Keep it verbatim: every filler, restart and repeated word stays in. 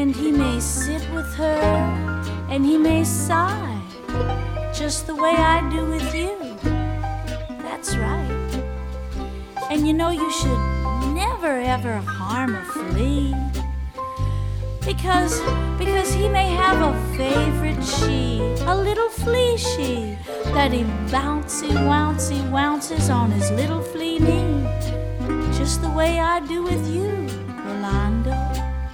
And he may sit with her, and he may sigh, just the way I do with you. That's right. And you know you should never ever harm a flea, Because, because he may have a favorite she, a little flea she, that he bouncy, wouncy, wounces on his little flea knee, just the way I do with you, Rolanda.